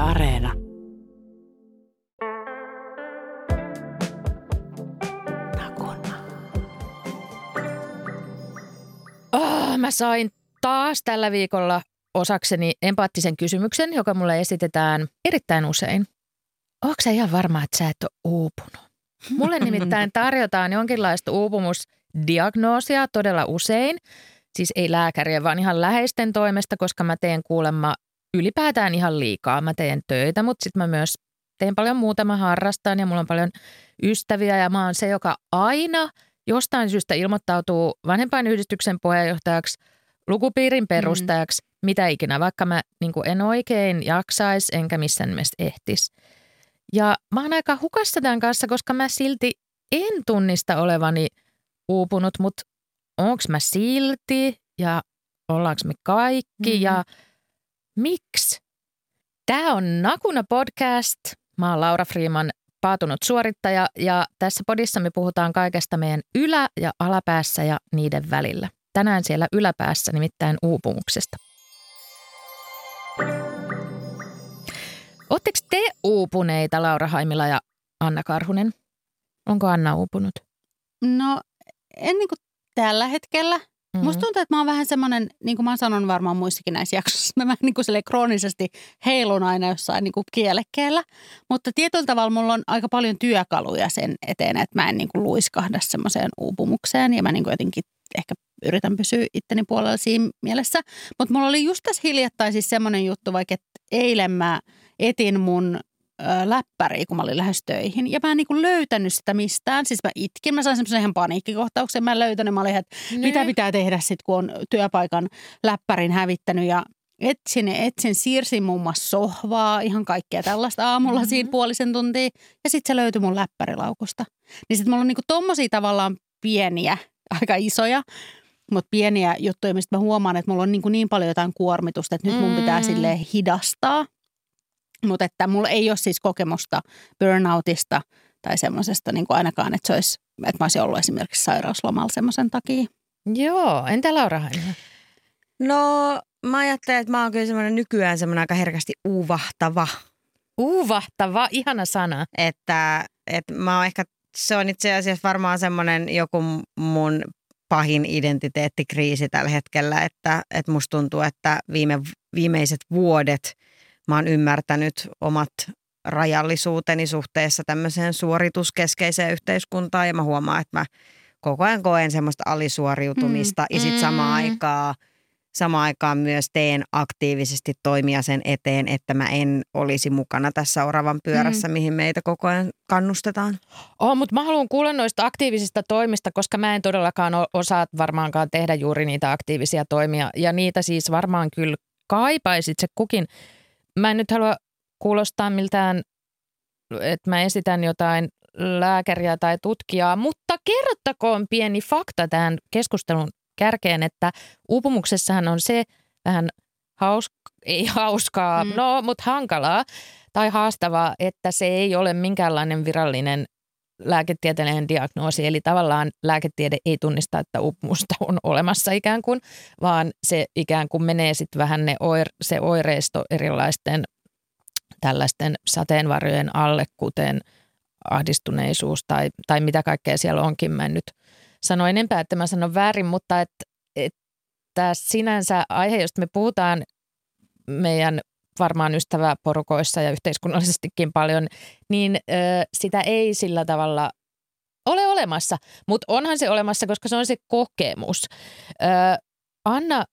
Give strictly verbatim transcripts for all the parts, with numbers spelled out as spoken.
Areena. Oh, mä sain taas tällä viikolla osakseni empaattisen kysymyksen, joka mulle esitetään erittäin usein. Ootko sä ihan varma, että sä et ole uupunut? Mulle nimittäin tarjotaan jonkinlaista uupumusdiagnoosia todella usein. Siis ei lääkärien, vaan ihan läheisten toimesta, koska mä teen kuulemma ylipäätään ihan liikaa. Mä teen töitä, mutta sitten mä myös teen paljon muuta. Mä harrastan ja mulla on paljon ystäviä ja mä oon se, joka aina jostain syystä ilmoittautuu vanhempainyhdistyksen puheenjohtajaksi, lukupiirin perustajaksi, mm. mitä ikinä, vaikka mä niin kuin en oikein jaksaisi enkä missään nimessä ehtisi. Ja mä oon aika hukassa tämän kanssa, koska mä silti en tunnista olevani uupunut, mutta onko mä silti ja ollaanko me kaikki mm. ja miksi? Tää on Nakuna podcast. Mä oon Laura Freeman, paatunut suorittaja ja tässä podissa me puhutaan kaikesta meidän ylä- ja alapäässä ja niiden välillä. Tänään siellä yläpäässä nimittäin uupumuksesta. Oletteko te uupuneita, Laura Haimila ja Anna Karhunen? Onko Anna uupunut? No en niin kuin tällä hetkellä. Mm-hmm. Musta tuntuu, että mä oon vähän semmoinen, niin kuin mä sanon varmaan muissakin näissä jaksoissa, mä vähän niin kuin kroonisesti heilun aina jossain niin kuin kielekkeellä. Mutta tietyllä tavalla mulla on aika paljon työkaluja sen eteen, että mä en niin kuin luiskahda semmoiseen uupumukseen. Ja mä niin kuin jotenkin ehkä yritän pysyä itteni puolella siinä mielessä. Mutta mulla oli just tässä hiljattain siis semmoinen juttu, vaikka että eilen mä etin mun läppäriä, kun mä olin lähes töihin. Ja mä en niin kuin löytänyt sitä mistään. Siis mä itkin. Mä sain semmoisen ihan paniikkikohtauksen. Mä en löytänyt. Mä olin, että ne. mitä pitää tehdä sitten, kun on työpaikan läppärin hävittänyt. Ja etsin ja etsin. Siirsin muun muassa sohvaa. Ihan kaikkea tällaista aamulla mm-hmm. siinä puolisen tuntia. Ja sitten se löytyi mun läppärilaukusta. Niin sitten mulla on niin kuin tommosia tavallaan pieniä, aika isoja, mutta pieniä juttuja, mistä mä huomaan, että mulla on niin, kuin niin paljon jotain kuormitusta, että nyt mun pitää mm. silleen hidastaa. Mutta että mulla ei ole siis kokemusta burnoutista tai semmoisesta niin kuin ainakaan, että se olisi, että mä olisin ollut esimerkiksi sairauslomalla semmoisen takia. Joo, entä Laura Haimila? No mä ajattelen, että mä oon kyllä semmoinen nykyään semmoinen aika herkästi uuvahtava. Uuvahtava, ihana sana. Että, että mä oon ehkä, se on itse asiassa varmaan semmoinen joku mun pahin identiteettikriisi tällä hetkellä, että, että musta tuntuu, että viime, viimeiset vuodet mä oon ymmärtänyt omat rajallisuuteni suhteessa tämmöiseen suorituskeskeiseen yhteiskuntaan ja mä huomaan, että mä koko ajan koen semmoista alisuoriutumista mm. ja sitten samaan aikaan, samaan aikaan myös teen aktiivisesti toimia sen eteen, että mä en olisi mukana tässä oravan pyörässä, mm. mihin meitä koko ajan kannustetaan. Oh, mutta mä haluan kuulla noista aktiivisista toimista, koska mä en todellakaan osaa varmaankaan tehdä juuri niitä aktiivisia toimia ja niitä siis varmaan kyllä kaipaisit se kukin. Mä en nyt halua kuulostaa miltään, että mä esitän jotain lääkäriä tai tutkijaa, mutta kerrottakoon pieni fakta tähän keskustelun kärkeen, että uupumuksessahan on se vähän hauska, ei hauskaa, mm. no mutta hankalaa tai haastavaa, että se ei ole minkäänlainen virallinen lääketieteellinen diagnoosi, eli tavallaan lääketiede ei tunnista, että uupumusta on olemassa ikään kuin, vaan se ikään kuin menee sitten vähän ne oire, se oireisto erilaisten tällaisten sateenvarjojen alle, kuten ahdistuneisuus tai, tai mitä kaikkea siellä onkin. Mä en nyt sano enempää, että mä sanon väärin, mutta että, että sinänsä aihe, josta me puhutaan meidän varmaan ystäväporukoissa ja yhteiskunnallisestikin paljon, niin ö, sitä ei sillä tavalla ole olemassa. Mutta onhan se olemassa, koska se on se kokemus. Ö, Anna,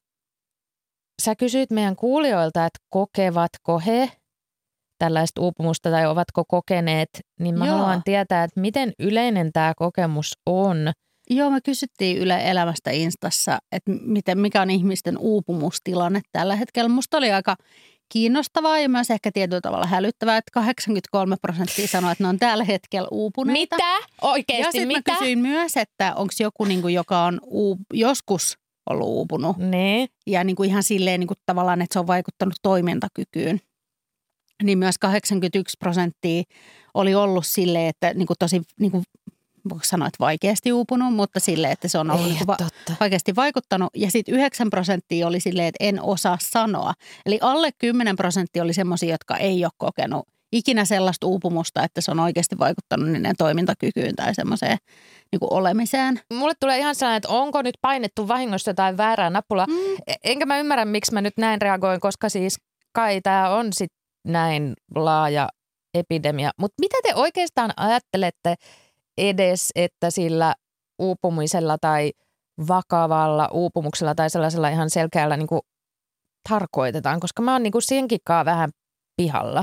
sä kysyit meidän kuulijoilta, että kokevatko he tällaista uupumusta tai ovatko kokeneet, niin mä Joo. haluan tietää, että miten yleinen tämä kokemus on. Joo, me kysyttiin Yle Elämästä Instassa, että miten, mikä on ihmisten uupumustilanne tällä hetkellä. Musta oli aika kiinnostavaa ja myös ehkä tietyllä tavalla hälyttävää, että kahdeksankymmentäkolme prosenttia sanoi, että ne on tällä hetkellä uupuneita. Mitä? Oikeasti ja mitä? Ja sitten mä kysyin myös, että onko joku, niin kuin, joka on uu, joskus ollut uupunut. Ne. Ja niin kuin ihan silleen niin kuin tavallaan, että se on vaikuttanut toimintakykyyn. Niin myös kahdeksankymmentäyksi prosenttia oli ollut silleen, että niin kuin tosi niin kuin voiko sanoa, että vaikeasti uupunut, mutta silleen, että se on ollut niin va- vaikeasti vaikuttanut. Ja sitten yhdeksän prosenttia oli silleen, että en osaa sanoa. Eli alle kymmenen prosenttia oli semmoisia, jotka ei ole kokenut ikinä sellaista uupumusta, että se on oikeasti vaikuttanut niiden toimintakykyyn tai semmoiseen niin kuin olemiseen. Mulle tulee ihan sellainen, että onko nyt painettu vahingossa jotain väärää nappulaa. Mm. Enkä mä ymmärrä, miksi mä nyt näin reagoin, koska siis kai tämä on sitten näin laaja epidemia. Mutta mitä te oikeastaan ajattelette edes, että sillä uupumisella tai vakavalla uupumuksella tai sellaisella ihan selkeällä niin kuin tarkoitetaan? Koska mä oon niin kuin siihenkinkaan vähän pihalla.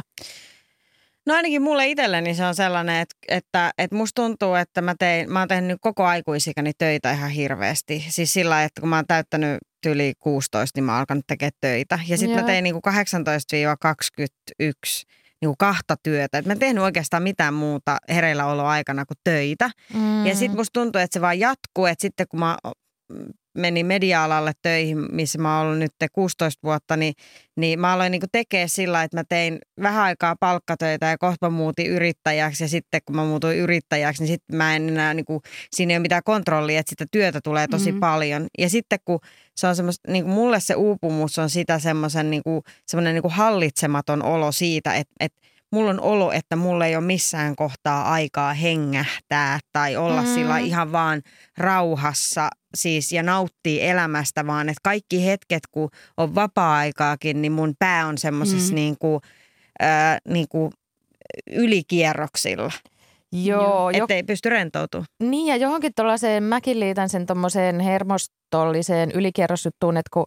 No ainakin mulle itselleni se on sellainen, että, että, että musta tuntuu, että mä, tein, mä oon tehnyt koko aikuisikäni töitä ihan hirveästi. Siis sillä lailla, että kun mä oon täyttänyt yli kuusitoista, niin mä oon alkanut tekemään töitä. Ja sitten mä tein niin kuin kahdeksantoista kaksikymmentäyksi niin kuin kahta työtä. Et mä en tehnyt oikeastaan mitään muuta hereilläoloaikana kuin töitä. Mm. Ja sitten musta tuntuu, että se vaan jatkuu, että sitten kun mä menin media-alalle töihin, missä mä oon ollut nyt kuusitoista vuotta, niin, niin mä aloin niinku tekemään sillä, että mä tein vähän aikaa palkkatöitä ja kohta mä muutin yrittäjäksi. Ja sitten kun mä muutuin yrittäjäksi, niin sitten mä en enää, niinku, siinä ei ole mitään kontrollia, että sitä työtä tulee tosi mm-hmm. paljon. Ja sitten kun se on semmoista, niinku mulle se uupumus on sitä semmoisen niinku, semmoinen niinku hallitsematon olo siitä, että, että mulla on olo, että mulla ei ole missään kohtaa aikaa hengähtää tai olla mm. sillä ihan vaan rauhassa siis ja nauttii elämästä, vaan että kaikki hetket, kun on vapaa-aikaakin, niin mun pää on semmoisessa mm. niin kuin, äh, niin kuin ylikierroksilla. Joo. Että ei pysty rentoutumaan. Niin ja johonkin tuollaiseen, mäkin liitän sen tommoseen hermostolliseen ylikierrosjuttuun, että kun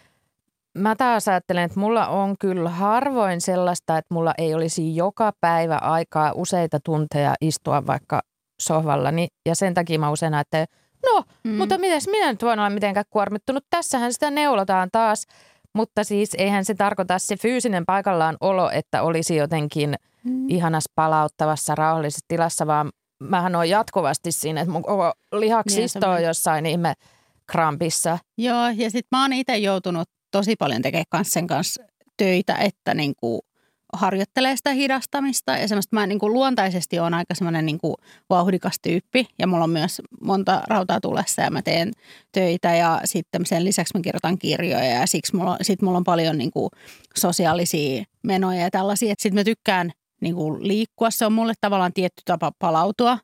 mä taas ajattelen, että mulla on kyllä harvoin sellaista, että mulla ei olisi joka päivä aikaa useita tunteja istua vaikka sohvallani. Ja sen takia mä usein ajattelen, no, mm. mutta mitäs minä nyt voin olla mitenkään kuormittunut. Tässähän sitä neulotaan taas, mutta siis eihän se tarkoita se fyysinen paikallaan olo, että olisi jotenkin mm. ihanas palauttavassa rauhallisessa tilassa, vaan mähän on jatkuvasti siinä, että mun koko lihaksisto on jossain ihme krampissa. Joo, ja sit mä oon itse joutunut tosi paljon tekee kanssa sen kanssa töitä, että niin kuin harjoittelee sitä hidastamista. Ja semmoista mä niin kuin luontaisesti olen aika semmoinen niin kuin vauhdikas tyyppi. Ja mulla on myös monta rautaa tulessa ja mä teen töitä. Ja sitten sen lisäksi mä kirjoitan kirjoja ja siksi mulla, sit mulla on paljon niin kuin sosiaalisia menoja ja tällaisia. Sitten mä tykkään niin kuin liikkua. Se on mulle tavallaan tietty tapa palautua.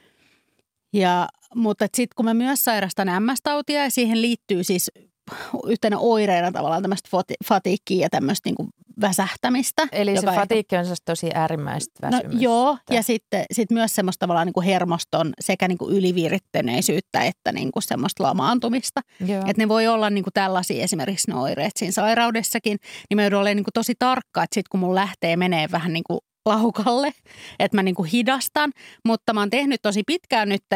Ja, mutta sitten kun mä myös sairastan äm äs-tautia ja siihen liittyy siis yhtenä oireena tavallaan tämmöistä fatiikkiä ja tämmöistä niin kuin väsähtämistä. Eli se fatiikki on tosi äärimmäistä väsymystä. No, joo, ja sitten sit myös semmoista tavallaan niin kuin hermoston sekä niin kuin ylivirittyneisyyttä että niin kuin semmoista lamaantumista. Että ne voi olla niin kuin tällaisia esimerkiksi ne oireet siinä sairaudessakin. Niin mä joudun olemaan niin kuin tosi tarkka, että sitten kun mun lähtee menee vähän niin kuin laukalle, että mä niin kuin hidastan. Mutta mä oon tehnyt tosi pitkään nyt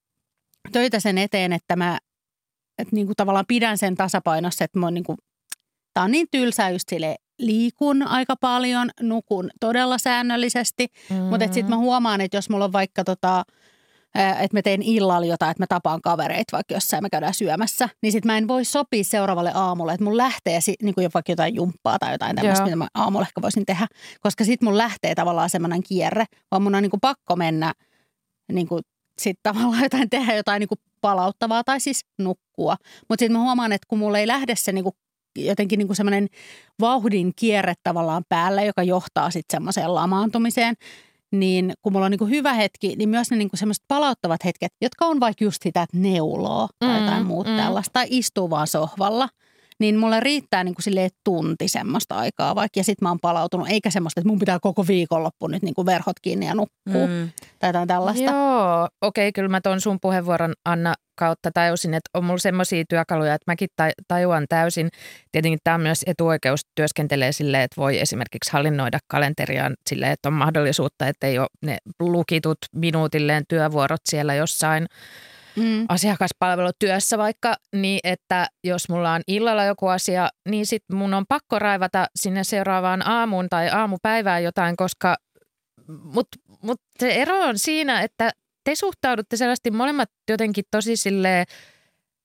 töitä sen eteen, että mä että niin kuin tavallaan pidän sen tasapainossa, että mä oon niin kuin, tää on niin tylsää just silleen, liikun aika paljon, nukun todella säännöllisesti, mm-hmm. mutta sitten mä huomaan, että jos mulla on vaikka tota, että mä teen illalla jotain, että mä tapaan kavereita vaikka jossain, mä käydään syömässä, niin sit mä en voi sopia seuraavalle aamulle, että mun lähtee sit, niin kuin vaikka jotain jumppaa tai jotain tämmöistä, mitä mä aamulla ehkä voisin tehdä, koska sit mun lähtee tavallaan semmoinen kierre, vaan mun on niin kuin pakko mennä niin kuin sitten tavallaan jotain tehdä jotain niin kuin palauttavaa tai siis nukkua. Mutta sitten mä huomaan, että kun mulla ei lähde se niinku, jotenkin niinku semmoinen vauhdin kierre tavallaan päälle, joka johtaa sitten semmoiseen lamaantumiseen, niin kun mulla on niinku hyvä hetki, niin myös ne niinku semmoiset palauttavat hetket, jotka on vaikka just sitä, että neuloo tai mm, jotain muuta mm. tällaista, tai istuu vaan sohvalla, niin mulle riittää niinku silleen tunti semmoista aikaa vaikka, ja sit mä oon palautunut, eikä semmoista, että mun pitää koko viikonloppu nyt niinku verhot kiinni ja nukkuu, mm. tai jotain tällaista. Joo, okei, okay, kyllä mä ton sun puheenvuoron, Anna, kautta tajusin, että on mulla semmoisia työkaluja, että mäkin tajuan täysin. Tietenkin tämä on myös etuoikeus, työskentelee silleen, että voi esimerkiksi hallinnoida kalenteriaan silleen, että on mahdollisuutta, että ei ole ne lukitut minuutilleen työvuorot siellä jossain Mm. asiakaspalvelutyössä vaikka, niin että jos mulla on illalla joku asia, niin sit mun on pakko raivata sinne seuraavaan aamuun tai aamupäivään jotain, koska mutta mut se ero on siinä, että te suhtaudutte selvästi molemmat jotenkin tosi silleen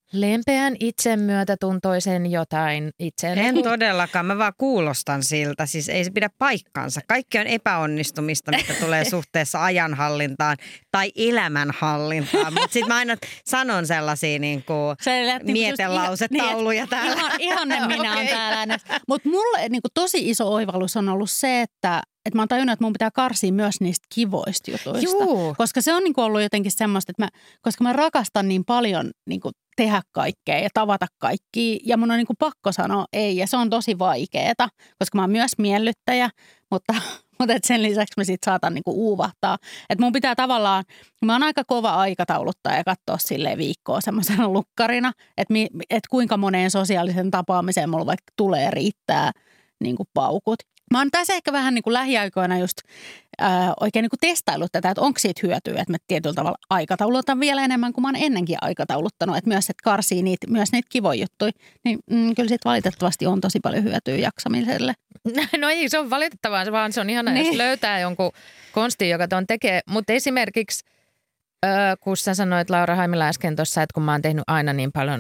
lempeän itsemyötätuntoisen jotain itseäni. En todellakaan, mä vaan kuulostan siltä. Siis ei se pidä paikkaansa. Kaikki on epäonnistumista, mitä tulee suhteessa ajanhallintaan tai elämänhallintaan. Mutta sitten mä aina sanon sellaisia niinku mietelausettauluja niin, täällä. Ihan, ihanen minä okay. on täällä. Mutta mulle niinku tosi iso oivallus on ollut se, että että mä oon tajunnut, että mun pitää karsia myös niistä kivoista jutuista. Juu. Koska se on niinku ollut jotenkin semmoista, että mä, koska mä rakastan niin paljon niinku tehdä kaikkea ja tavata kaikkia. Ja mun on niinku pakko sanoa ei, ja se on tosi vaikeeta, koska mä oon myös miellyttäjä, mutta, mutta et sen lisäksi mä sit saatan niinku uuvahtaa. Että mun pitää tavallaan, mä oon aika kova aikatauluttaa ja katsoa silleen viikkoa semmoisena lukkarina, että mi, et kuinka moneen sosiaalisen tapaamiseen mulla vaikka tulee riittää niinku paukut. Mä oon tässä ehkä vähän niin kuin lähiaikoina just ää, oikein niin kuin testaillut tätä, että onko siitä hyötyä, että mä tietyllä tavalla aikataulutan vielä enemmän kuin mä oon ennenkin aikatauluttanut. Että myös, että karsii niitä, myös niitä kivoja juttuja, niin mm, kyllä siitä valitettavasti on tosi paljon hyötyä jaksamiselle. No ei, se on valitettavaa, vaan se on ihana, niin. Jos löytää jonkun konstin, joka tuon tekee. Mutta esimerkiksi, äh, kun sä sanoit Laura Haimila äsken tuossa, että kun mä oon tehnyt aina niin paljon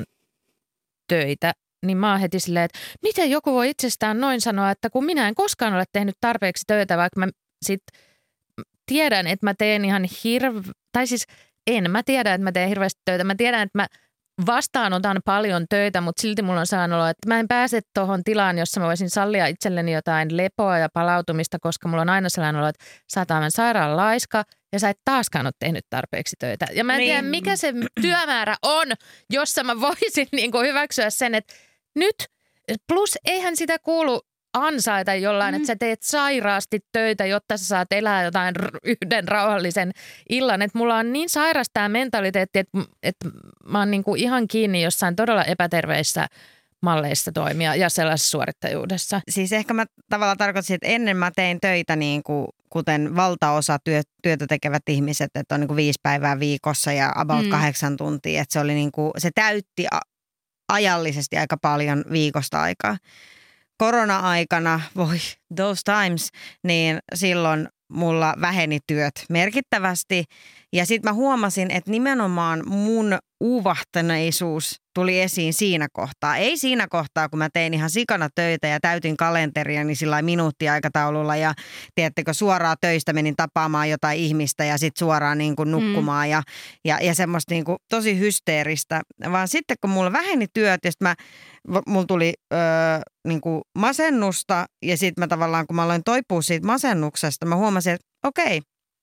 töitä, niin mä oon heti silleen, että miten joku voi itsestään noin sanoa, että kun minä en koskaan ole tehnyt tarpeeksi töitä, vaikka mä sit tiedän, että mä teen ihan hirve... Tai siis en mä tiedä, että mä teen hirveästi töitä. Mä tiedän, että mä vastaanotan paljon töitä, mutta silti mulla on sellainen olo, että mä en pääse tuohon tilaan, jossa mä voisin sallia itselleni jotain lepoa ja palautumista, koska mulla on aina sellainen olo, että sä oot aivan sairaan laiska ja sä et taaskaan ole tehnyt tarpeeksi töitä. Ja mä en niin. tiedä, mikä se työmäärä on, jossa mä voisin niin kuin hyväksyä sen, että nyt, plus eihän sitä kuulu ansaita jollain, mm. että sä teet sairaasti töitä, jotta sä saat elää jotain yhden rauhallisen illan. Että mulla on niin sairas tämä mentaliteetti, että, että mä oon niinku ihan kiinni jossain todella epäterveissä malleissa toimia ja sellaisessa suorittajuudessa. Siis ehkä mä tavallaan tarkoitin, että ennen mä tein töitä niin kuin, kuten valtaosa työ, työtä tekevät ihmiset, että on niin kuin viisi päivää viikossa ja about mm. kahdeksan tuntia. Että se oli niin kuin, se täytti ajallisesti aika paljon viikosta aikaa. Korona-aikana, voi those times, niin silloin mulla väheni työt merkittävästi. Ja sitten mä huomasin, että nimenomaan mun uuvahtaneisuus tuli esiin siinä kohtaa. Ei siinä kohtaa, kun mä tein ihan sikana töitä ja täytin kalenteriani sillä minuuttiaikataululla ja tiedättekö, suoraan töistä menin tapaamaan jotain ihmistä ja sitten suoraan niin kuin nukkumaan mm. ja, ja, ja semmoista niin kuin tosi hysteeristä. Vaan sitten kun mulla väheni työt ja sitten mä, mulla tuli öö, niin kuin masennusta ja sitten mä tavallaan, kun mä aloin toipua siitä masennuksesta, mä huomasin, että okei,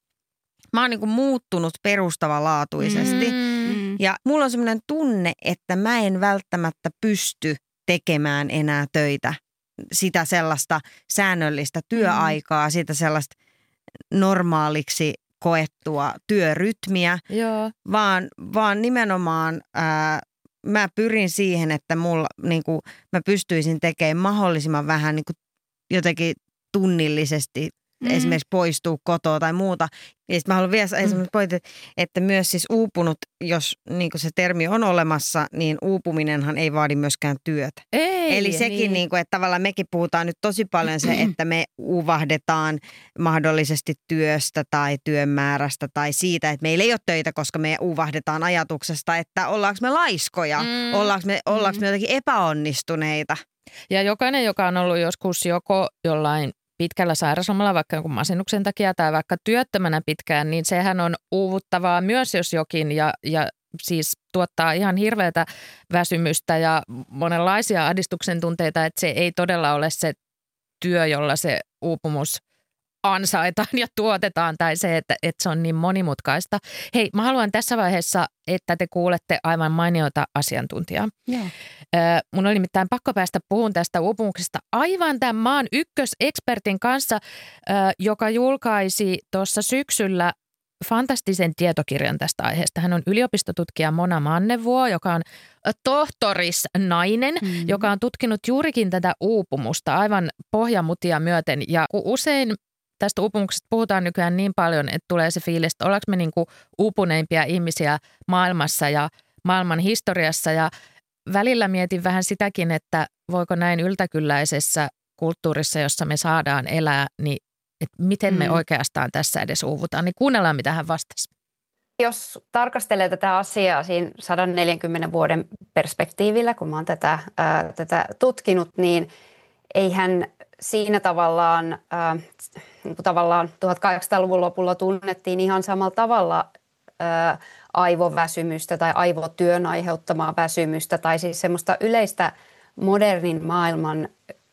mä oon niin kuin muuttunut perustavanlaatuisesti. Mm. Ja mulla on semmoinen tunne, että mä en välttämättä pysty tekemään enää töitä. Sitä sellaista säännöllistä työaikaa, mm. sitä sellaista normaaliksi koettua työrytmiä. Joo. Vaan, vaan nimenomaan ää, mä pyrin siihen, että mulla, niin kuin, mä pystyisin tekemään mahdollisimman vähän niin kuin jotenkin tunnillisesti. Mm. Esimerkiksi poistuu kotoa tai muuta. Ja sitten mä haluan vielä esimerkiksi pointin, että myös siis uupunut, jos niin kuin se termi on olemassa, niin uupuminenhan ei vaadi myöskään työtä. Ei, Eli sekin, niin. Niin kuin, että tavallaan mekin puhutaan nyt tosi paljon se, että me uuvahdetaan mahdollisesti työstä tai työn määrästä tai siitä, että meillä ei ole töitä, koska me uuvahdetaan ajatuksesta, että ollaanko me laiskoja, mm. ollaanko, me, ollaanko me jotenkin epäonnistuneita. Ja jokainen, joka on ollut joskus joko jollain pitkällä sairauslomalla, vaikka jonkun masennuksen takia tai vaikka työttömänä pitkään, niin sehän on uuvuttavaa myös jos jokin ja, ja siis tuottaa ihan hirveätä väsymystä ja monenlaisia ahdistuksen tunteita, että se ei todella ole se työ, jolla se uupumus ansaitaan ja tuotetaan tai se, että, että se on niin monimutkaista. Hei, mä haluan tässä vaiheessa, että te kuulette aivan mainiota asiantuntijaa. Joo. Mun oli nimittäin pakko päästä puhumaan tästä uupumuksesta aivan tämän maan ykkösekspertin kanssa, joka julkaisi tuossa syksyllä fantastisen tietokirjan tästä aiheesta. Hän on yliopistotutkija Mona Mannevuo, joka on tohtorisnainen, mm-hmm. joka on tutkinut juurikin tätä uupumusta aivan pohjamutia myöten. Ja usein tästä uupumuksesta puhutaan nykyään niin paljon, että tulee se fiilis, että ollaanko me niin kuin uupuneimpia ihmisiä maailmassa ja maailman historiassa. Ja välillä mietin vähän sitäkin, että voiko näin yltäkylläisessä kulttuurissa, jossa me saadaan elää, niin että miten me mm. oikeastaan tässä edes uuvutaan. Niin kuunnellaan, mitä hän vastasi. Jos tarkastelee tätä asiaa siinä sata neljäkymmentä vuoden perspektiivillä, kun mä oon tätä, ää, tätä tutkinut, niin eihän siinä tavallaan, ää, niin kuin tavallaan tuhatkahdeksansataaluvun lopulla tunnettiin ihan samalla tavalla ää, aivoväsymystä tai aivotyön aiheuttamaa väsymystä tai siis semmoista yleistä modernin maailman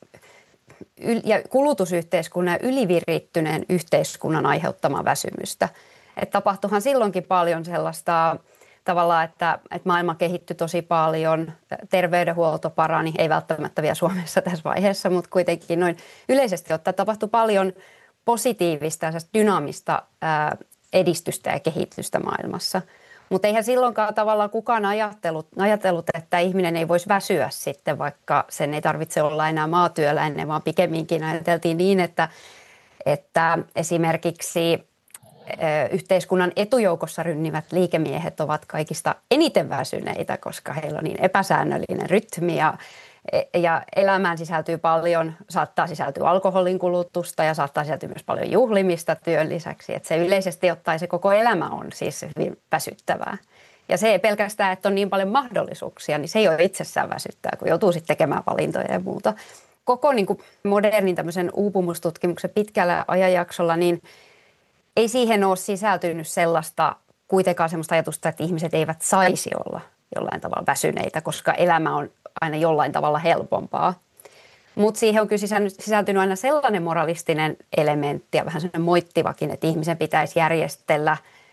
ja kulutusyhteiskunnan ja ylivirittyneen yhteiskunnan aiheuttamaa väsymystä. Että tapahtuihan silloinkin paljon sellaista tavallaan, että, että maailma kehittyi tosi paljon, terveydenhuolto parani, ei välttämättä vielä Suomessa tässä vaiheessa, mutta kuitenkin noin yleisesti ottaen tapahtui paljon positiivista ja dynaamista ää, edistystä ja kehitystä maailmassa. Mutta eihän silloinkaan tavallaan kukaan ajatellut, ajatellut, että ihminen ei voisi väsyä sitten, vaikka sen ei tarvitse olla enää maatyöläinen, vaan pikemminkin ajateltiin niin, että, että esimerkiksi yhteiskunnan etujoukossa rynnivät liikemiehet ovat kaikista eniten väsyneitä, koska heillä on niin epäsäännöllinen rytmi ja, ja elämään sisältyy paljon, saattaa sisältyä alkoholin kulutusta ja saattaa sisältyä myös paljon juhlimista työn lisäksi. Että se yleisesti ottaen se koko elämä on siis hyvin väsyttävää. Ja se ei pelkästään, että on niin paljon mahdollisuuksia, niin se ei ole itsessään väsyttää, kun joutuu sitten tekemään valintoja ja muuta. Koko niin kuin modernin tämmöisen uupumustutkimuksen pitkällä ajanjaksolla, niin ei siihen ole sisältynyt sellaista, kuitenkaan sellaista ajatusta, että ihmiset eivät saisi olla jollain tavalla väsyneitä, koska elämä on aina jollain tavalla helpompaa. Mutta siihen on kyllä sisältynyt aina sellainen moralistinen elementti ja vähän sellainen moittivakin, että ihmisen pitäisi järjestellä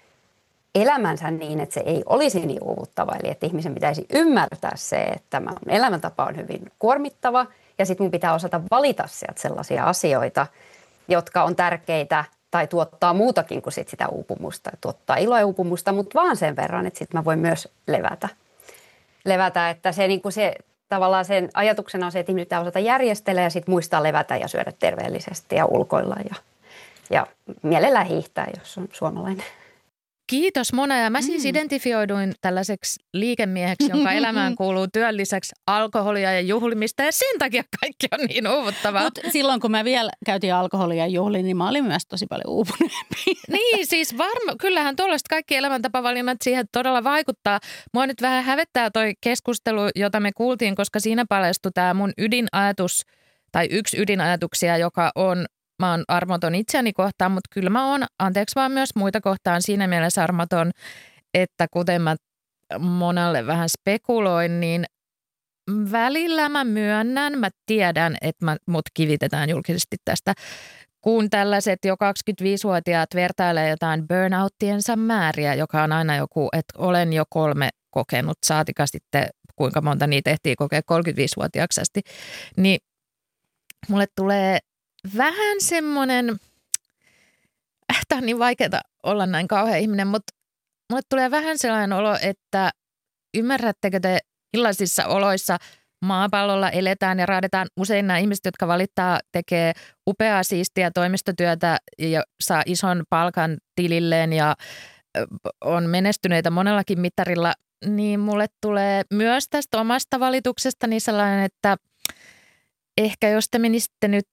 elämänsä niin, että se ei olisi niin uuvuttava. Eli että ihmisen pitäisi ymmärtää se, että tämä elämäntapa on hyvin kuormittava ja sitten mun pitää osata valita sieltä sellaisia asioita, jotka on tärkeitä tai tuottaa muutakin kuin sit sitä uupumusta. Tuottaa iloa ja uupumusta, mutta vaan sen verran, että sitten mä voin myös levätä. Levätä, että se, niin kuin se tavallaan sen ajatuksena on se, että ihminen pitää osata järjestellä ja sitten muistaa levätä ja syödä terveellisesti ja ulkoilla ja, ja mielellään hiihtää, jos on suomalainen. Kiitos Mona. Ja mä siis mm. identifioiduin tällaiseksi liikemieheksi, jonka elämään kuuluu työn lisäksi alkoholia ja juhlimista ja sen takia kaikki on niin uuvuttavaa. Mut silloin kun mä vielä käytin alkoholia ja juhliin, niin mä olin myös tosi paljon uupuneempi. Niin siis varma, kyllähän tuollaiset kaikki elämäntapavalinnat siihen todella vaikuttaa. Mua nyt vähän hävettää toi keskustelu, jota me kuultiin, koska siinä paljastui tämä mun ydinajatus tai yksi ydinajatuksia, joka on mä oon armoton itseäni kohtaan, mutta kyllä mä oon, anteeksi vaan myös muita kohtaan siinä mielessä armoton, että kuten mä Monalle vähän spekuloin, niin välillä mä myönnän, mä tiedän, että mä, mut kivitetään julkisesti tästä, kun tällaiset jo kaksikymmentäviisivuotiaat vertailee jotain burnouttiensa määriä, joka on aina joku, että olen jo kolme kokenut, saatika sitten kuinka monta niitä ehtii kokea kolmekymmentäviisivuotiaaksi asti, niin mulle tulee vähän semmoinen, tämä on niin vaikeaa olla näin kauhea ihminen, mutta mulle tulee vähän sellainen olo, että ymmärrättekö te, millaisissa oloissa maapallolla eletään ja raadetaan usein nämä ihmiset, jotka valittaa, tekee upeaa siistiä toimistotyötä ja saa ison palkan tililleen ja on menestyneitä monellakin mittarilla, niin mulle tulee myös tästä omasta valituksestani sellainen, että ehkä jos te menisitte nyt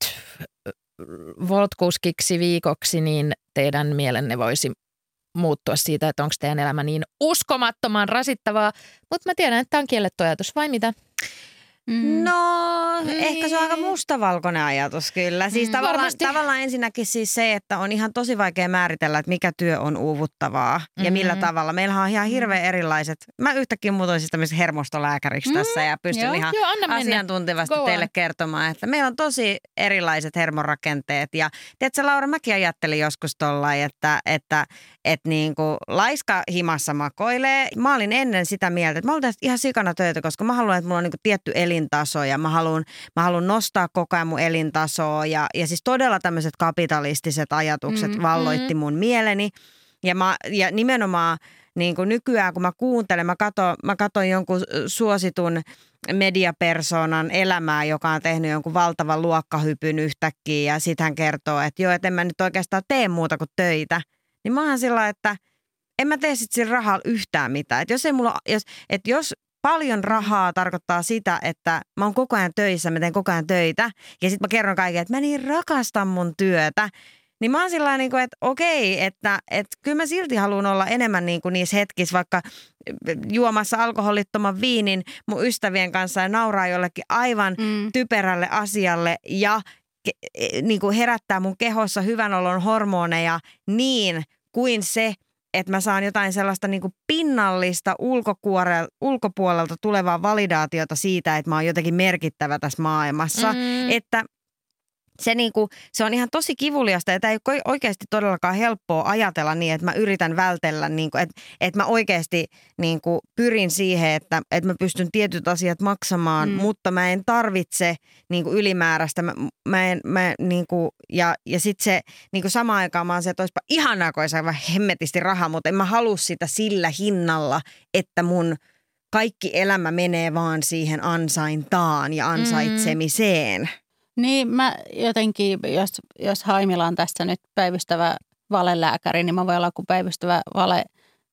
Volt-kuskiksi viikoksi, niin teidän mielenne voisi muuttua siitä, että onko teidän elämä niin uskomattoman rasittavaa. Mutta mä tiedän, että tämä on kielletty ajatus, vai mitä? Mm. No, mm. ehkä se on aika mustavalkoinen ajatus kyllä. Siis mm. tavallaan, tavallaan ensinnäkin siis se, että on ihan tosi vaikea määritellä, että mikä työ on uuvuttavaa mm-hmm. ja millä tavalla. Meillähän on ihan hirveän erilaiset. Mä yhtäkkiä muutoin siis tämmöisen hermostolääkäriksi mm. tässä ja pystyn joo, ihan joo, asiantuntevasti Go teille on. kertomaan, että meillä on tosi erilaiset hermorakenteet. Ja tiedätkö Laura, mäkin ajattelin joskus tollain, että, että, että niin kuin laiska himassa makoilee. Mä olin ennen sitä mieltä, että mä olin ihan sikana töitä, koska mä haluan, että mulla on niin kuin tietty elintaso ja mä haluan, mä haluan nostaa koko ajan mun elintasoa ja, ja siis todella tämmöiset kapitalistiset ajatukset mm, valloitti mm. mun mieleni ja, mä, ja nimenomaan niin kuin nykyään kun mä kuuntelen, mä katon, mä katon jonkun suositun mediapersonan elämää, joka on tehnyt jonkun valtavan luokkahypyn yhtäkkiä ja sit hän kertoo, että joo, että en mä nyt oikeastaan tee muuta kuin töitä, niin mä oon sillä, että en mä tee sit sillä rahalla yhtään mitään. Että jos ei mulla, jos, että jos paljon rahaa tarkoittaa sitä, että mä oon koko ajan töissä, mä teen koko ajan töitä ja sitten mä kerron kaikille, että mä niin rakastan mun työtä, Niin mä oon sillä niin kuin, että okei, että, että kyllä mä silti haluan olla enemmän niin kuin niissä hetkissä, vaikka juomassa alkoholittoman viinin mun ystävien kanssa ja nauraa jollekin aivan mm. typerälle asialle ja niin kuin herättää mun kehossa hyvän olon hormoneja niin kuin se, että mä saan jotain sellaista niin kuin pinnallista ulkopuolelta tulevaa validaatiota siitä, että mä oon jotenkin merkittävä tässä maailmassa. Mm. Että se, niin kuin, se on ihan tosi kivuliasta ja tämä ei ole oikeasti todellakaan helppoa ajatella niin, että mä yritän vältellä, niin kuin, että, että mä oikeasti niin kuin, pyrin siihen, että, että mä pystyn tietyt asiat maksamaan, mm. mutta mä en tarvitse niin kuin, ylimääräistä. Mä, mä en, mä, niin kuin, ja ja sitten se niin kuin samaan aikaan mä oon se, että olisipa ihanaa, kun olisi aivan hemmetisti rahaa, mutta en mä halua sitä sillä hinnalla, että mun kaikki elämä menee vaan siihen ansaintaan ja ansaitsemiseen. Mm. Niin mä jotenkin, jos, jos Haimila on tässä nyt päivystävä valelääkäri, niin mä voin olla kuin päivystävä vale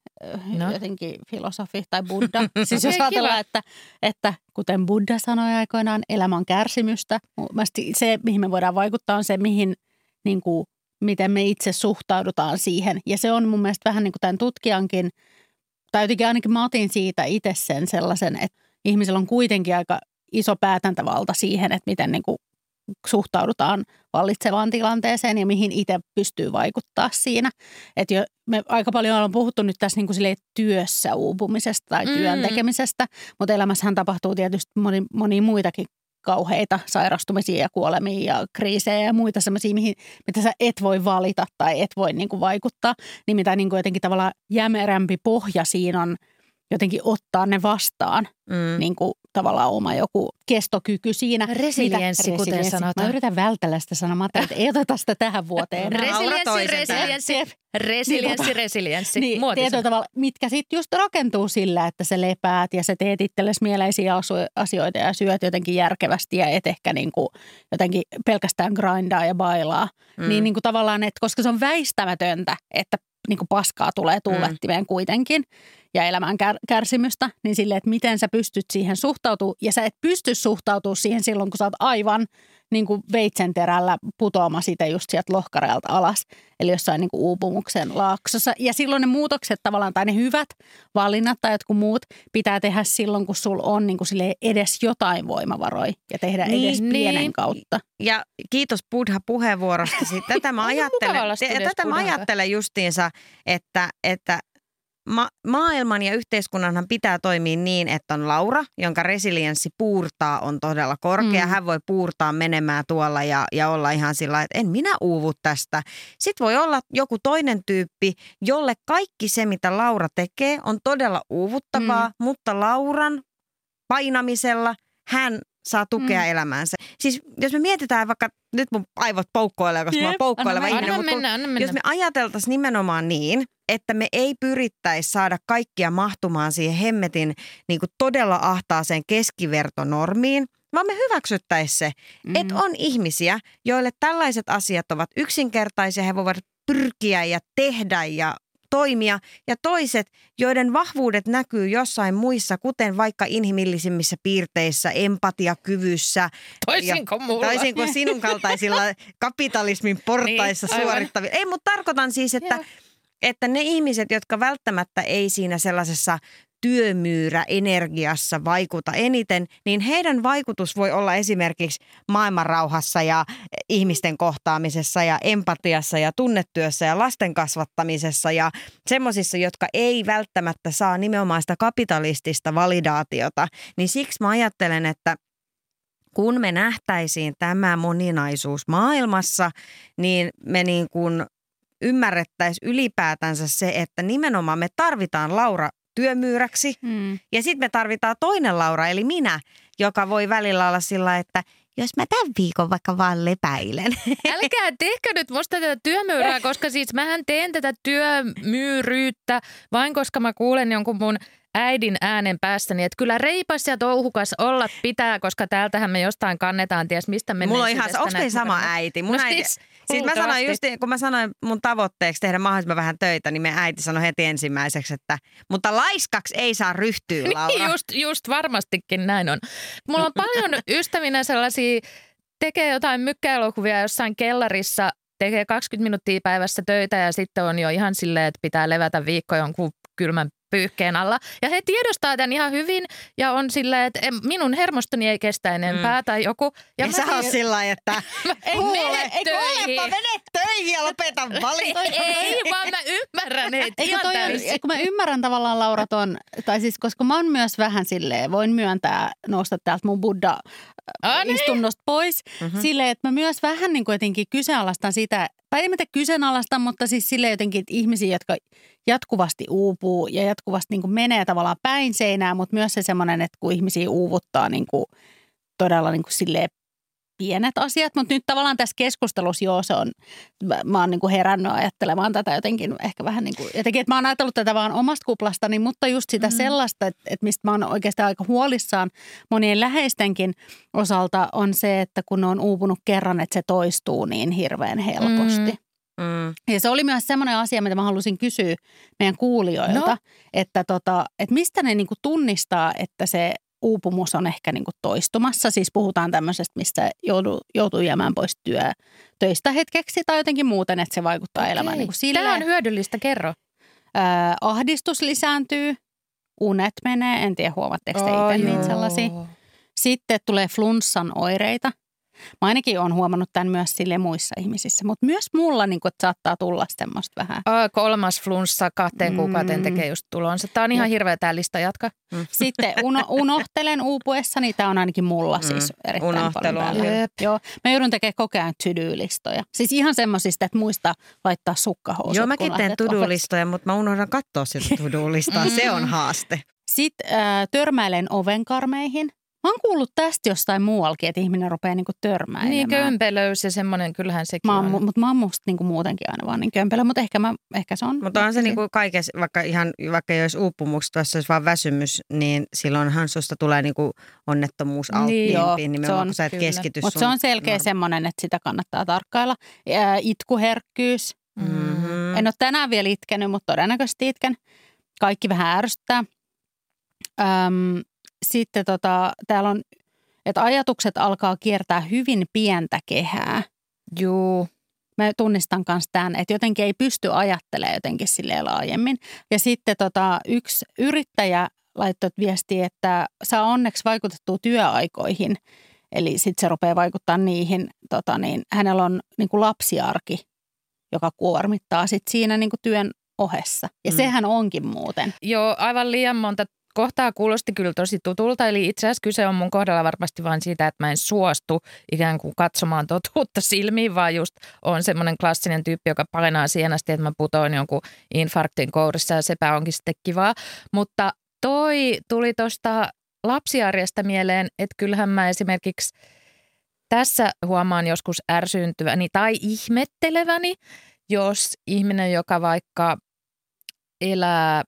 no. jotenkin filosofi tai Buddha. Siis jos ajatellaan, että, että kuten Buddha sanoi aikoinaan, elämä on kärsimystä. Se, mihin me voidaan vaikuttaa, on se, mihin, niin kuin, miten me itse suhtaudutaan siihen. Ja se on mun mielestä vähän niin kuin tämän tutkijankin, tai jotenkin ainakin mä otin siitä itse sen sellaisen, että ihmisellä on kuitenkin aika iso päätäntävalta siihen, että miten niin kuin suhtaudutaan vallitsevaan tilanteeseen ja mihin itse pystyy vaikuttaa siinä. Että jo, me aika paljon ollaan puhuttu nyt tässä niin kuin silleen työssä uupumisesta tai mm. työn tekemisestä, mutta elämässähän tapahtuu tietysti moni, monia muitakin kauheita sairastumisia ja kuolemia ja kriisejä ja muita sellaisia, mihin, mitä sä et voi valita tai et voi niin kuin vaikuttaa. Niin mitä niin kuin jotenkin tavallaan jämerämpi pohja siinä on jotenkin ottaa ne vastaan, mm. niin kuin tavallaan oma joku kestokyky siinä. Resilienssi, kuten resilienssi. Sanotaan. Mä yritän vältellä sitä sanoa, että ei oteta sitä tähän vuoteen. Resilienssi, resilienssi, resilienssi, resilienssi. Niin, tietyllä tavalla, mitkä sitten just rakentuu sillä, että sä lepäät ja sä teet itsellesi mieleisiä asioita ja syöt jotenkin järkevästi ja et ehkä niin kuin jotenkin pelkästään grindaa ja bailaa. Mm. Niin, niin kuin tavallaan, että koska se on väistämätöntä, että niin kuin paskaa tulee tuulettimeen mm. kuitenkin ja elämään kär, kärsimystä, niin silleen, että miten sä pystyt siihen suhtautumaan. Ja sä et pysty suhtautumaan siihen silloin, kun sä oot aivan niin kuin veitsenterällä putoama siitä just sieltä lohkareelta alas. Eli jossain niin kuin uupumuksen laaksossa. Ja silloin ne muutokset tavallaan, tai ne hyvät valinnat tai jotkut muut pitää tehdä silloin, kun sulla on niin kuin silleen edes jotain voimavaroja ja tehdä niin, edes niin. pienen kautta. Ja kiitos Buddha puheenvuorostasi. Tätä mä ajattelen, tätä mä ajattelen justiinsa, että, että Ma- maailman ja yhteiskunnanhan pitää toimia niin, että on Laura, jonka resilienssi puurtaa on todella korkea. Mm. Hän voi puurtaa menemään tuolla ja, ja olla ihan sillä lailla, että en minä uuvu tästä. Sitten voi olla joku toinen tyyppi, jolle kaikki se, mitä Laura tekee, on todella uuvuttavaa, mm. mutta Lauran painamisella hän saa tukea mm. elämäänsä. Siis jos me mietitään vaikka, nyt mun aivot poukkoilee, koska Jep, mä oon poukkoileva ihminen, mutta mennä, mennä. Jos me ajateltaisiin nimenomaan niin, että me ei pyrittäisi saada kaikkia mahtumaan siihen hemmetin niin kuin todella ahtaaseen keskivertonormiin, vaan me hyväksyttäisiin se, mm-hmm. että on ihmisiä, joille tällaiset asiat ovat yksinkertaisia, he voivat pyrkiä ja tehdä ja toimia, ja toiset, joiden vahvuudet näkyy jossain muissa, kuten vaikka inhimillisimmissä piirteissä, empatiakyvyssä. Toisin kuin mulla. Toisin kuin sinun kaltaisilla kapitalismin portaissa niin, suorittavilla. Ei, mutta tarkoitan siis, että, että ne ihmiset, jotka välttämättä ei siinä sellaisessa työmyyrä-energiassa vaikuta eniten, niin heidän vaikutus voi olla esimerkiksi maailmanrauhassa ja ihmisten kohtaamisessa ja empatiassa ja tunnetyössä ja lasten kasvattamisessa ja semmoisissa, jotka ei välttämättä saa nimenomaan sitä kapitalistista validaatiota. Niin siksi mä ajattelen, että kun me nähtäisiin tämä moninaisuus maailmassa, niin me niin kuin ymmärrettäisiin ylipäätänsä se, että nimenomaan me tarvitaan Laura työmyyräksi. Mm. Ja sitten me tarvitaan toinen Laura, eli minä, joka voi välillä olla sillä, että jos mä tämän viikon vaikka vaan lepäilen. Älkää tehkö nyt musta tätä työmyyrää, koska siis mähän teen tätä työmyyryyttä vain koska mä kuulen jonkun mun äidin äänen päässäni, että kyllä reipas ja touhukas olla pitää, koska täältähän me jostain kannetaan, ties mistä mennään. Mulla on ihan, onko meillä sama äiti? Mun no äiti siis, siis mä sanoin just, kun mä sanoin mun tavoitteeksi tehdä mahdollisimman vähän töitä, niin meidän äiti sanoi heti ensimmäiseksi, että mutta laiskaksi ei saa ryhtyä, Laura. Niin, just, just varmastikin näin on. Mulla on paljon ystävinä sellaisia, tekee jotain mykkäelokuvia jossain kellarissa tekee kaksikymmentä minuuttia päivässä töitä ja sitten on jo ihan silleen, että pitää levätä viikko jonkun kylmän pyyhkeen alla. Ja he tiedostaa tämän ihan hyvin ja on silleen, että minun hermostoni ei kestä enempää mm. tai joku. Ja, ja sä oot sillä lailla, että kuule, kuulepa, mene töihin ja lopeta valita. Ei, vaan mä ymmärrän heitä. Eikö toi on, kun mä ymmärrän tavallaan Laura ton, tai siis koska mä oon myös vähän silleen, voin myöntää nousta täältä mun Buddha-istunnosta pois, mm-hmm. silleen, että mä myös vähän niin kuin jotenkin kyseenalaistan sitä, tai en mä kyseenalaista, mutta siis silleen jotenkin, että ihmisiä, jotka jatkuvasti uupuu ja jatkuvasti niin kuin menee tavallaan päin seinää, mutta myös se semmoinen, että kun ihmisiä uuvuttaa niin kuin todella niin kuin silleen pienet asiat, mutta nyt tavallaan tässä keskustelussa joo, se on, mä oon niin kuin herännyt ajattelemaan tätä jotenkin ehkä vähän niin kuin, jotenkin, että mä oon ajatellut tätä vaan omasta kuplastani, mutta just sitä mm. sellaista, että, että mistä mä oon oikeastaan aika huolissaan monien läheistenkin osalta on se, että kun ne on uupunut kerran, että se toistuu niin hirveän helposti. Mm. Mm. Ja se oli myös semmoinen asia, mitä mä halusin kysyä meidän kuulijoilta, no. että, tota, että mistä ne niin kuin tunnistaa, että se uupumus on ehkä niin kuin toistumassa. Siis puhutaan tämmöisestä, missä joutuu, joutuu jäämään pois työ, töistä hetkeksi tai jotenkin muuten, että se vaikuttaa Okei. elämään niin kuin silleen. Tämä on hyödyllistä, kerro. Äh, ahdistus lisääntyy, unet menee, en tiedä huomatteko te oh, itse niitä sellaisia. Sitten tulee flunssan oireita. Mä ainakin olen huomannut tämän myös sille muissa ihmisissä, mutta myös mulla niin kuin, että saattaa tulla semmoista vähän. Oh, kolmas flunssa kahteen kuukauteen tekee just tulonsa. Tämä on ihan Jep. hirveä tämä lista, jatka. Mm. Sitten uno, unohtelen uupuessani, tämä on ainakin mulla siis mm. erittäin Unohtelu paljon päällä. Joo, mä joudun tekemään koko ajan to-do-listoja. Siis ihan semmoisista, että muista laittaa sukkahousut. Joo, mäkin teen to-do-listoja, mutta mä unohdan katsoa sitä to-do-listaa. Mm. Se on haaste. Sitten äh, törmäilen ovenkarmeihin. Mä oon kuullut tästä jostain muuallakin, että ihminen rupeaa niinku törmäilemään. Niin, kömpelöys ja semmoinen, kyllähän sekin on. on. Mutta mä oon musta niinku muutenkin aina vaan niin kömpelö, mutta ehkä, mä, ehkä se on. Mutta on se niinku kaikessa, vaikka, ihan, vaikka ei olisi uupumuksesta, jos olisi vaan väsymys, niin silloinhan susta tulee niinku onnettomuus alttiimpi, niin nimenomaan kun sä et keskity. Mutta se on selkeä norma. Semmoinen, että sitä kannattaa tarkkailla. Ää, itkuherkkyys. Mm-hmm. En ole tänään vielä itkenyt, mutta todennäköisesti itken. Kaikki vähän ärsyttää. Öm, Sitten tota, täällä on, että ajatukset alkaa kiertää hyvin pientä kehää. Juu. Mä tunnistan myös tämän, että jotenkin ei pysty ajattelemaan jotenkin silleen laajemmin. Ja sitten tota, yksi yrittäjä laittoi viestiä, että saa onneksi vaikutettua työaikoihin. Eli sitten se rupeaa vaikuttaa niihin. Tota niin, hänellä on niin kuin lapsiarki, joka kuormittaa sitten siinä niin kuin työn ohessa. Ja mm. sehän onkin muuten. Joo, aivan liian monta kohtaa kuulosti kyllä tosi tutulta, eli itse asiassa kyse on mun kohdalla varmasti vain siitä, että mä en suostu ikään kuin katsomaan totuutta silmiin, vaan just on semmoinen klassinen tyyppi, joka painaa siihen asti, että mä putoin jonkun infarktin kourissa ja sepä onkin sitten kivaa. Mutta toi tuli tuosta lapsiarjesta mieleen, että kyllähän mä esimerkiksi tässä huomaan joskus ärsyyntyväni tai ihmetteleväni, jos ihminen, joka vaikka elää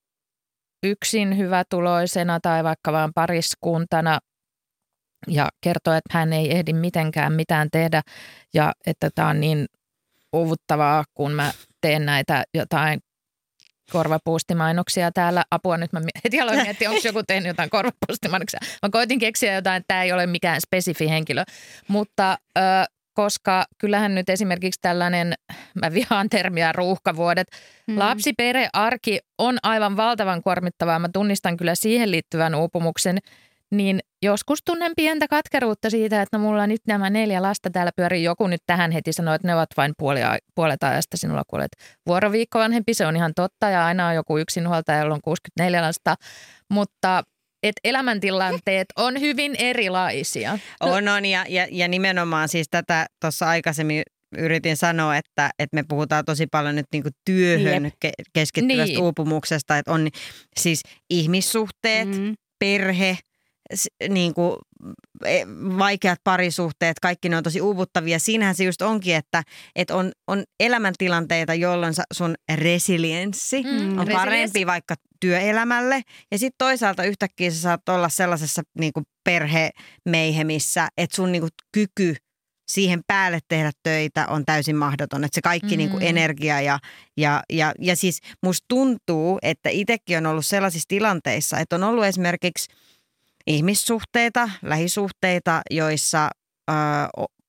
yksin hyvätuloisena tai vaikka vaan pariskuntana ja kertoo, että hän ei ehdi mitenkään mitään tehdä ja että tämä on niin uuvuttavaa, kun mä teen näitä jotain korvapuustimainoksia täällä. Apua nyt mä heti aloin miettiä, onko joku tehnyt jotain korvapuustimainoksia. Mä koitin keksiä jotain, että tämä ei ole mikään spesifi henkilö, mutta ö, koska kyllähän nyt esimerkiksi tällainen, mä vihaan termiä ruuhkavuodet, mm. lapsiperhearki on aivan valtavan kuormittavaa. Mä tunnistan kyllä siihen liittyvän uupumuksen, niin joskus tunnen pientä katkeruutta siitä, että no mulla nyt nämä neljä lasta täällä pyörii. Joku nyt tähän heti sanoo, että ne ovat vain puoli, puolet ajasta sinulla kuolet vuoroviikko vanhempi. Se on ihan totta ja aina on joku yksinhuoltaja, jolla on kuusikymmentäneljä lasta, mutta että elämäntilanteet on hyvin erilaisia. On, on ja, ja, ja nimenomaan siis tätä tuossa aikaisemmin yritin sanoa, että, että me puhutaan tosi paljon nyt niinku työhön Jep. keskittyvästä niin. uupumuksesta, että on siis ihmissuhteet, mm. perhe, niinku, vaikeat parisuhteet, kaikki ne on tosi uuvuttavia. Siinähän se just onkin, että, että on, on elämäntilanteita, jolloin sun resilienssi mm, on parempi vaikka työelämälle. Ja sitten toisaalta yhtäkkiä sä saat olla sellaisessa niinku perhemeihemissä, että sun niinku kyky siihen päälle tehdä töitä on täysin mahdoton. Että se kaikki mm. niinku energia ja, ja, ja, ja siis musta tuntuu, että itsekin on ollut sellaisissa tilanteissa, että on ollut esimerkiksi ihmissuhteita, lähisuhteita, joissa ö,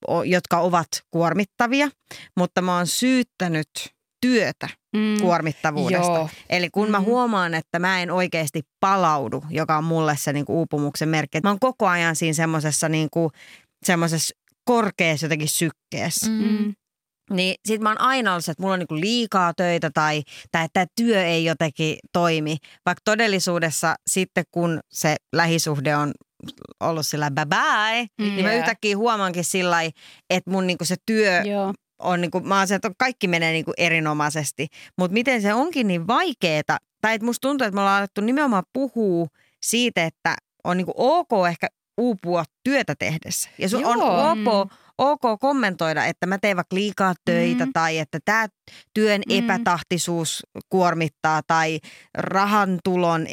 jotka ovat kuormittavia, mutta mä oon syyttänyt työtä mm. kuormittavuudesta. Joo. Eli kun mm. mä huomaan, että mä en oikeasti palaudu, joka on mulle se niinku uupumuksen merkki. Mä oon koko ajan siinä semmoisessa niinku, semmoisessa korkeassa jotenkin sykkeessä. Mm. Niin sit mä oon aina ollut, että mulla on niinku liikaa töitä tai, tai että työ ei jotenkin toimi. Vaikka todellisuudessa sitten kun se lähisuhde on ollut sillä bye bye, mm. niin mä yhtäkkiä huomaankin sillä että mun niinku se työ Joo. on niinku, mä oon se, että kaikki menee niinku erinomaisesti. Mutta miten se onkin niin vaikeeta, tai että musta tuntuu, että me ollaan alettu nimenomaan puhua siitä, että on niinku ok ehkä uupua työtä tehdessä. Ja sun on ok, ok kommentoida, että mä teen vaikka liikaa töitä mm. tai että tämä työn mm. epätahtisuus kuormittaa tai rahantulon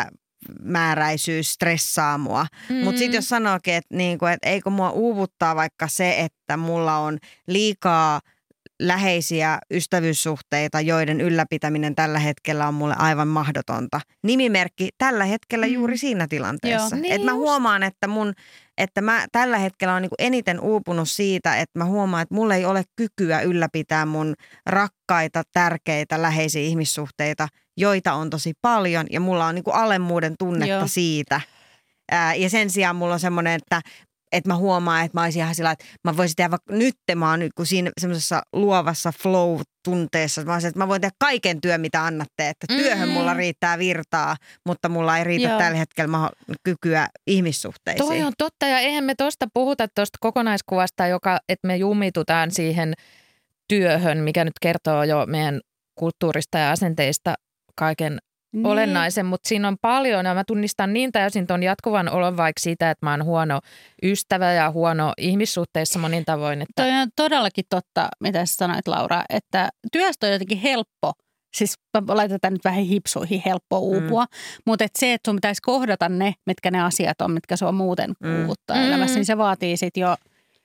epämääräisyys stressaa mua. Mm. Mutta sitten jos sanookin, että, niinku, että eikö mua uuvuttaa vaikka se, että mulla on liikaa läheisiä ystävyyssuhteita, joiden ylläpitäminen tällä hetkellä on mulle aivan mahdotonta. Nimimerkki tällä hetkellä mm. juuri siinä tilanteessa. Niin että mä huomaan, että, mun, että mä tällä hetkellä on niinku eniten uupunut siitä, että mä huomaan, että mulla ei ole kykyä ylläpitää mun rakkaita, tärkeitä, läheisiä ihmissuhteita, joita on tosi paljon ja mulla on niinku alemmuuden tunnetta Joo. siitä. Ää, ja sen sijaan mulla on semmoinen, että että mä huomaan, että mä olisin ihan sillä, että mä voisin tehdä vaikka nyt, mä oon nyt kun siinä semmoisessa luovassa flow-tunteessa, mä, olisin, että mä voin tehdä kaiken työn, mitä annatte, että työhön mm-hmm. mulla riittää virtaa, mutta mulla ei riitä Joo. tällä hetkellä kykyä ihmissuhteisiin. Toi on totta ja eihän me tuosta puhuta tuosta kokonaiskuvasta, joka, että me jumitutaan siihen työhön, mikä nyt kertoo jo meidän kulttuurista ja asenteista kaiken Niin. olennaisen, mutta siinä on paljon ja mä tunnistan niin täysin ton jatkuvan olon vaikka siitä, että mä oon huono ystävä ja huono ihmissuhteissa monin tavoin. Että... Toi on todellakin totta, mitä sä sanoit Laura, että työstä on jotenkin helppo, siis laitetaan nyt vähän hipsuihin, helppo uupua, mm. mutta et se, että sun pitäisi kohdata ne, mitkä ne asiat on, mitkä sua muuten mm. uuvuttaa mm. elämässä, niin se vaatii sit jo...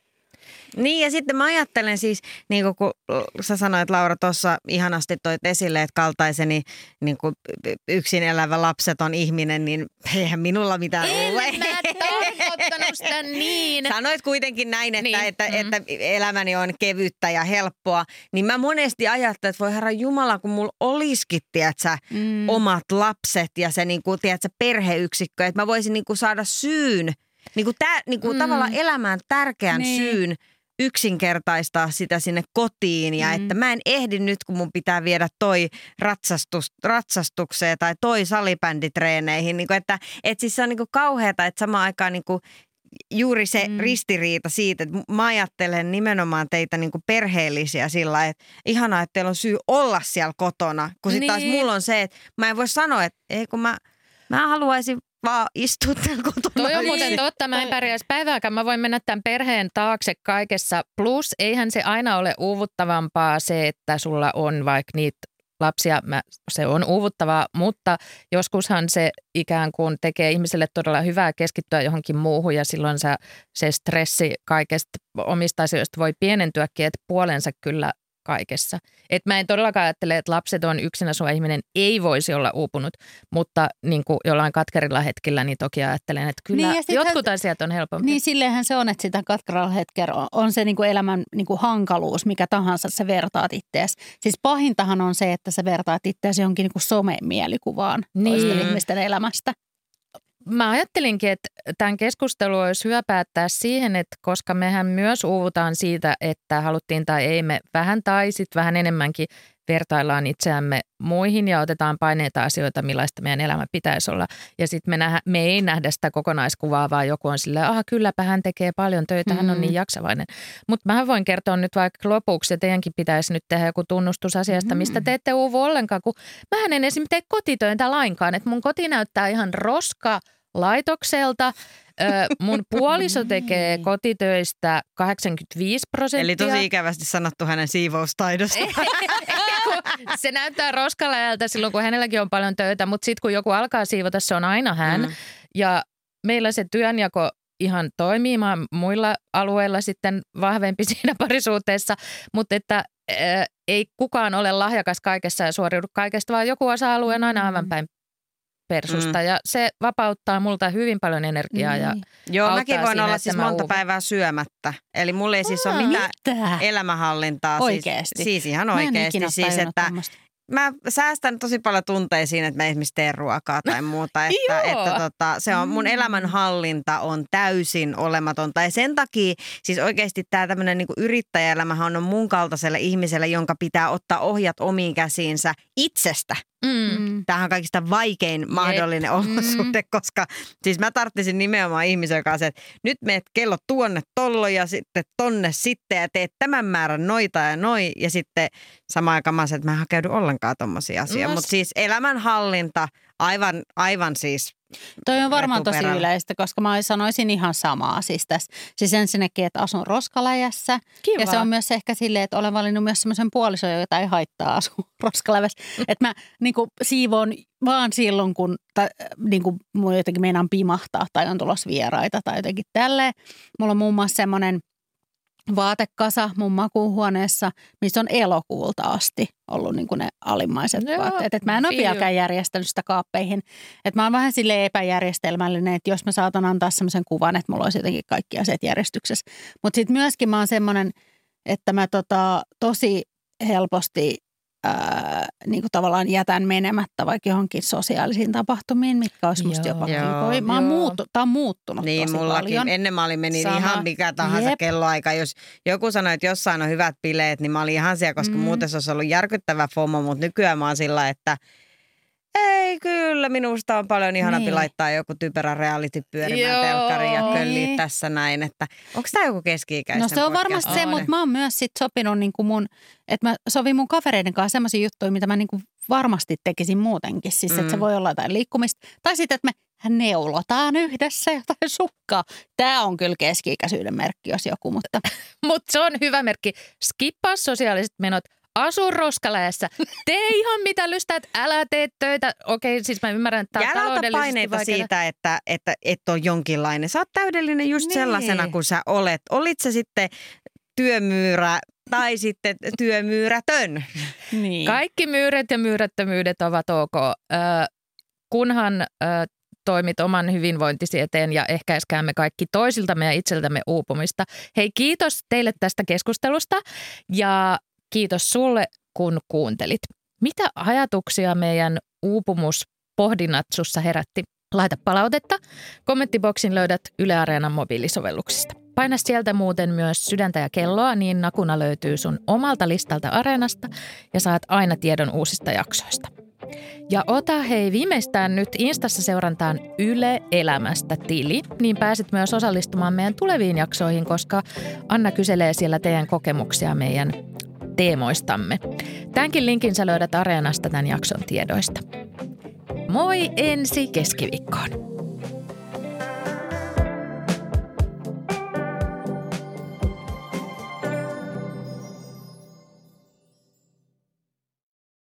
Niin ja sitten mä ajattelen siis, niin kuin kun sä sanoit Laura tuossa ihanasti toit esille, että kaltaiseni niin kuin yksin elävä lapseton ihminen, niin eihän minulla mitään ole. En mä tarkoittanut sitä niin. Sanoit kuitenkin näin, että, niin. että, mm. että elämäni on kevyttä ja helppoa, niin mä monesti ajattelen, että voi herra Jumala, kun mulla olisikin, tiedätkö, mm. omat lapset ja se niin kuin, tiedätkö, perheyksikkö, että mä voisin niin kuin saada syyn, niin kuin tää, niin kuin mm. tavallaan elämään tärkeän niin. syyn, yksinkertaistaa sitä sinne kotiin ja mm. että mä en ehdi nyt, kun mun pitää viedä toi ratsastus, ratsastukseen tai toi salibänditreeneihin. Niin kuin, että et siis se on niin kuin kauheata, että samaan aikaan niin kuin juuri se mm. ristiriita siitä, että mä ajattelen nimenomaan teitä niin kuin perheellisiä sillä, että ihanaa, että teillä on syy olla siellä kotona. Kun sitten niin. taas mulla on se, että mä en voi sanoa, että ei kun mä, mä haluaisin vaan istua täällä kotona. Toi on muuten totta, mä en pärjäisi päivääkään. Mä voin mennä tämän perheen taakse kaikessa. Plus, eihän se aina ole uuvuttavampaa se, että sulla on vaikka niitä lapsia. Mä, se on uuvuttavaa, mutta joskushan se ikään kuin tekee ihmiselle todella hyvää keskittyä johonkin muuhun ja silloin se, se stressi kaikesta omista asioista voi pienentyäkin, että puolensa kyllä kaikessa. Et mä en todellakaan ajattele, että lapset on yksin asuva ihminen, ei voisi olla uupunut, mutta niin kuin jollain katkerilla hetkellä, niin toki ajattelen, että kyllä niin jotkut hän, asiat on helpompi. Niin silleenhän se on, että sitä katkerilla hetkellä on, on se niin kuin elämän niin kuin hankaluus, mikä tahansa sä vertaat ittees. Siis pahintahan on se, että sä vertaat ittees johonkin niin kuin somemielikuvaan niin. toisten ihmisten elämästä. Mä ajattelinkin, että tämän keskustelun olisi hyvä päättää siihen, että koska mehän myös uuvutaan siitä, että haluttiin tai ei me vähän tai sitten vähän enemmänkin vertaillaan itseämme muihin ja otetaan paineita asioita, millaista meidän elämä pitäisi olla. Ja sitten me, nähdä, me ei nähdä sitä kokonaiskuvaa, vaan joku on silleen, aha kylläpä hän tekee paljon töitä, hän on niin jaksavainen. Mutta mä voin kertoa nyt vaikka lopuksi, ja teidänkin pitäisi nyt tehdä joku tunnustus asiasta, mistä te ette uuvu ollenkaan, kun mähän en esimerkiksi tee kotitöitä lainkaan, että mun koti näyttää ihan roska laitokselta. Ö, mun puoliso tekee kotitöistä kahdeksankymmentäviisi prosenttia. Eli tosi ikävästi sanottu hänen siivoustaidosta. Se näyttää roskalajalta silloin, kun hänelläkin on paljon töitä, mutta sitten kun joku alkaa siivota, se on aina hän. Mm. Ja meillä se työnjako ihan toimii, mä muilla alueilla sitten vahvempi siinä parisuhteessa, mutta että ää, ei kukaan ole lahjakas kaikessa ja suoriudu kaikesta, vaan joku osa-alue on aina aivan päin persusta mm. ja se vapauttaa multa hyvin paljon energiaa mm. ja Joo, mäkin voin siinä, olla siis monta uuvun. päivää syömättä. Eli mulla ei siis Aa, ole mitään mitä? elämänhallintaa. Oikeesti? Siis, siis ihan oikeasti. Siis, että tämmöistä. Mä säästän tosi paljon tunteja siinä, että mä esimerkiksi teen ruokaa tai muuta. Että, että tota, se on, mun elämänhallinta on täysin olematonta. Ja sen takia siis oikeasti tämä tämmöinen niinku yrittäjäelämähän on mun kaltaiselle ihmiselle, jonka pitää ottaa ohjat omiin käsiinsä itsestä. Mm. Tämähän on kaikista vaikein mahdollinen Jep. olosuhde, mm. koska siis mä tarttisin nimenomaan ihmisen kanssa, että nyt meet kello tuonne tollo ja sitten tonne sitten ja teet tämän määrän noita ja noi ja sitten samaan aikaan mä sanoin, että mä en hakeudu ollenkaan tommosia asioita, no, mutta siis elämänhallinta aivan, aivan siis toi on varmaan tosi yleistä, koska mä sanoisin ihan samaa siis tässä. Siis ensinnäkin, että asun roskaläjässä. Kiva. Ja se on myös ehkä silleen, että olen valinnut myös semmoisen puolison, jota ei haittaa asua roskaläjässä. Että mä niin kuin siivoon vaan silloin, kun tai, niin kuin mun jotenkin meinaan pimahtaa tai on tulossa vieraita tai jotenkin tälleen. Mulla on muun muassa semmoinen vaatekasa mun makuuhuoneessa, missä on elokuulta asti ollut niin kuin ne alimmaiset Joo, vaatteet. Et mä en ole fiu. vieläkään järjestänyt sitä kaappeihin. Et mä oon vähän silleen epäjärjestelmällinen, että jos mä saatan antaa semmoisen kuvan, että mulla olisi jotenkin kaikki asiat järjestyksessä. Mutta sitten myöskin mä oon semmoinen, että mä tota, tosi helposti ää, niin kuin tavallaan jätän menemättä vaikka johonkin sosiaalisiin tapahtumiin, mitkä olisi musta jopa kivoja. Mä oon muuttu, tää on muuttunut niin, tosi mullakin. paljon. Ennen mä olin meni Sama. ihan mikä tahansa Jep. kelloaika. Jos joku sanoi, että jossain on hyvät bileet, niin mä olin ihan siellä, koska mm. muuten se olisi ollut järkyttävä FOMO, mutta nykyään mä oon sillä, että ei kyllä, minusta on paljon ihanampi niin. laittaa joku typerä reality pyörimään telkkariin ja kölliä niin. tässä näin, että onko tämä joku keski-ikäisen No se on varmasti se, mutta mä oon myös sit sopinut niin kuin mun, että mä sovin mun kavereiden kanssa semmoisia juttuja, mitä mä niin kuin varmasti tekisin muutenkin. Siis mm. että se voi olla jotain liikkumista tai sitten, että me neulotaan yhdessä jotain sukkaa. Tämä on kyllä keski-ikäisyyden merkki, jos joku, mutta. Mutta se on hyvä merkki. Skippaa sosiaaliset menot. Asu roskaläjässä. Tee ihan mitä lystäät, älä tee töitä. Okei, siis mä ymmärrän, että tämä on taloudellisesti paineita vaikeaa. Siitä, että, että et ole jonkinlainen. Sä oot täydellinen just niin. sellaisena kuin sä olet. Olit se sitten työmyyrä tai sitten työmyyrätön. Niin. Kaikki myyrät ja myyrättömyydet ovat ok. Äh, kunhan äh, toimit oman hyvinvointisi eteen ja ehkäiskäämme kaikki toisiltamme ja itseltämme uupumista. Hei, kiitos teille tästä keskustelusta ja kiitos sulle, kun kuuntelit. Mitä ajatuksia meidän uupumuspohdinnat sussa herätti? Laita palautetta. Kommenttiboksin löydät Yle Areenan mobiilisovelluksista. Paina sieltä muuten myös sydäntä ja kelloa, niin nakuna löytyy sun omalta listalta Areenasta ja saat aina tiedon uusista jaksoista. Ja ota hei viimeistään nyt Instassa seurantaan Yle Elämästä tili, niin pääset myös osallistumaan meidän tuleviin jaksoihin, koska Anna kyselee siellä teidän kokemuksia meidän teemoistamme. Tämänkin linkin sä löydät Areenasta tämän jakson tiedoista. Moi ensi keskiviikkoon!